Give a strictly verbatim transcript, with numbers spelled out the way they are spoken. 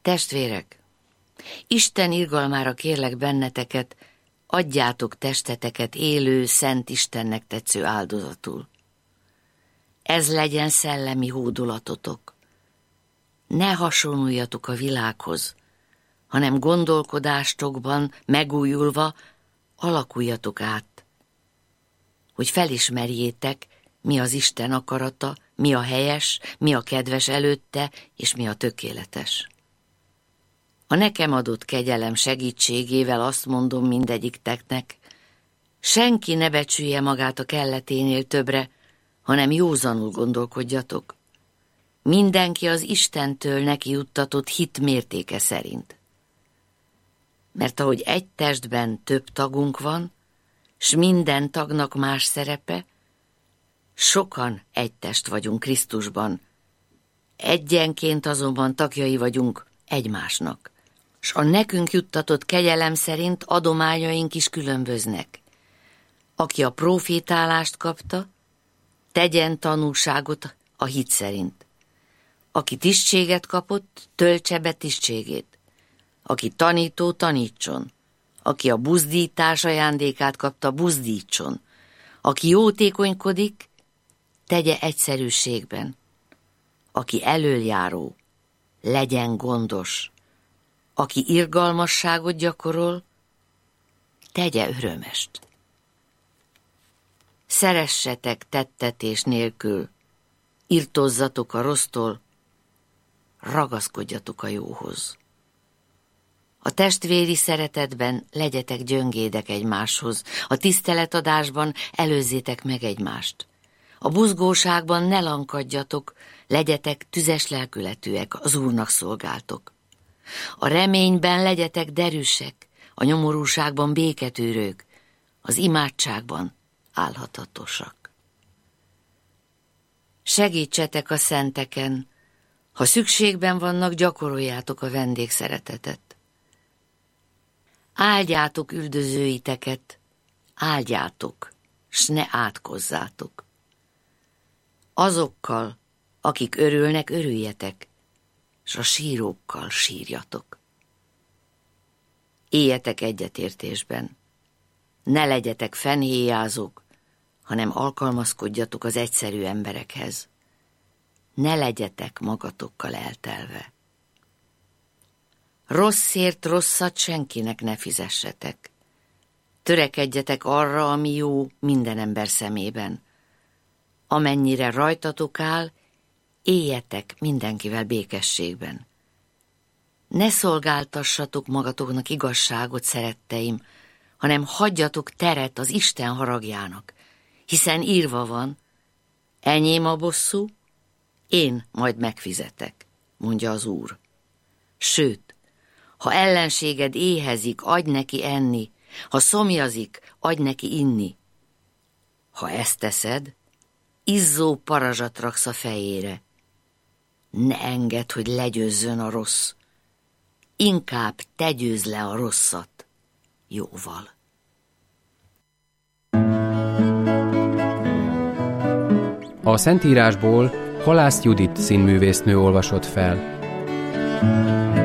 Testvérek, Isten irgalmára kérlek benneteket, adjátok testeteket élő, szent Istennek tetsző áldozatul. Ez legyen szellemi hódolatotok. Ne hasonluljatok a világhoz, hanem gondolkodástokban megújulva alakuljatok át, hogy felismerjétek, mi az Isten akarata, mi a helyes, mi a kedves előtte, és mi a tökéletes. A nekem adott kegyelem segítségével azt mondom mindegyikteknek, senki ne becsülje magát a kelleténél többre, hanem józanul gondolkodjatok. Mindenki az Istentől neki juttatott hit mértéke szerint. Mert ahogy egy testben több tagunk van, s minden tagnak más szerepe, sokan egy test vagyunk Krisztusban, egyenként azonban tagjai vagyunk egymásnak, s a nekünk juttatott kegyelem szerint adományaink is különböznek. Aki a profétálást kapta, tegyen tanúságot a hit szerint. Aki tisztséget kapott, töltse be tisztségét. Aki tanító, tanítson. Aki a buzdítás ajándékát kapta, buzdítson. Aki jótékonykodik, tegye egyszerűségben. Aki elöljáró, legyen gondos. Aki irgalmasságot gyakorol, tegye örömest. Szeressetek tettetés nélkül, irtózzatok a rossztól, ragaszkodjatok a jóhoz. A testvéri szeretetben legyetek gyöngédek egymáshoz, a tiszteletadásban előzzétek meg egymást. A buzgóságban ne lankadjatok, legyetek tüzes lelkületűek, az Úrnak szolgáltok. A reményben legyetek derűsek, a nyomorúságban béketűrők, az imádságban álhatatosak. Segítsetek a szenteken, ha szükségben vannak, gyakoroljátok a vendégszeretetet. Áldjátok üldözőiteket, áldjátok, s ne átkozzátok. Azokkal, akik örülnek, örüljetek, s a sírókkal sírjatok. Éljetek egyetértésben, ne legyetek fenhéjázók, hanem alkalmazkodjatok az egyszerű emberekhez. Ne legyetek magatokkal eltelve. Rosszért rosszat senkinek ne fizessetek. Törekedjetek arra, ami jó minden ember szemében. Amennyire rajtatok áll, éljetek mindenkivel békességben. Ne szolgáltassatok magatoknak igazságot, szeretteim, hanem hagyjatok teret az Isten haragjának, hiszen írva van, enyém a bosszú, én majd megfizetek, mondja az Úr. Sőt, ha ellenséged éhezik, adj neki enni, ha szomjazik, adj neki inni. Ha ezt teszed, izzó parazsat raksz a fejére. Ne engedd, hogy legyőzzön a rossz. Inkább te győzd le a rosszat jóval. A Szentírásból Halász Judit színművésznő olvasott fel.